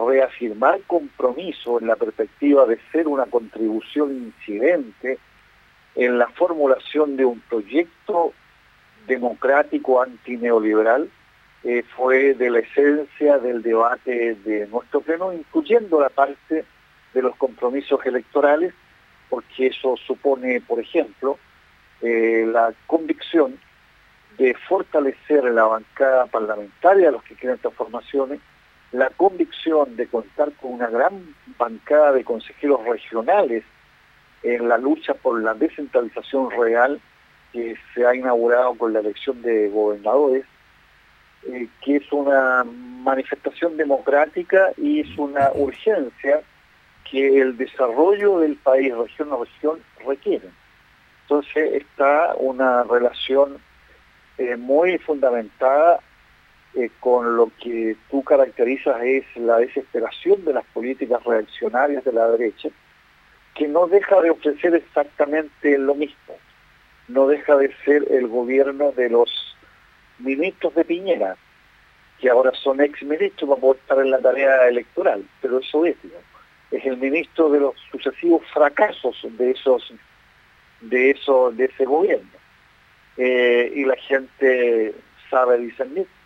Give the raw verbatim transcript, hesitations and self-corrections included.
reafirmar compromiso en la perspectiva de ser una contribución incidente en la formulación de un proyecto democrático antineoliberal, eh, fue de la esencia del debate de nuestro pleno, incluyendo la parte de los compromisos electorales, porque eso supone, por ejemplo, eh, la convicción de fortalecer la bancada parlamentaria de los que quieren transformaciones, la convicción de contar con una gran bancada de consejeros regionales en la lucha por la descentralización real que se ha inaugurado con la elección de gobernadores, eh, que es una manifestación democrática y es una urgencia que el desarrollo del país, región a región, requiere. Entonces está una relación eh, muy fundamentada eh, con lo que tú caracterizas es la desesperación de las políticas reaccionarias de la derecha, que no deja de ofrecer exactamente lo mismo, no deja de ser el gobierno de los ministros de Piñera, que ahora son exministros para poder estar en la tarea electoral, pero eso es, digamos, es el ministro de los sucesivos fracasos de esos, de eso, de ese gobierno. Eh, y la gente sabe discernir.